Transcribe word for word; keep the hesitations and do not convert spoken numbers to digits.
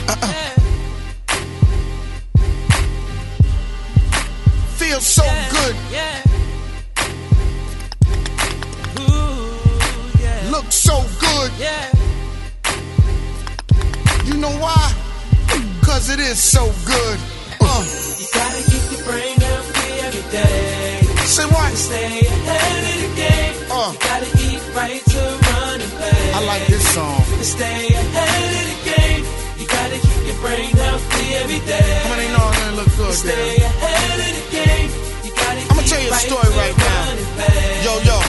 Uh-uh. Feels so good. Looks so good. You know why? Cause it is so good. Uh. You gotta keep your brain healthy every day. Say what? Stay ahead of the game. Uh. You gotta eat right to run and play. I like this song. To stay ahead of the game, you gotta keep your brain healthy every day. How many know it look good, Stay girl? ahead of the game, you gotta I'ma keep tell you a right story to right now. run and play. Yo, yo.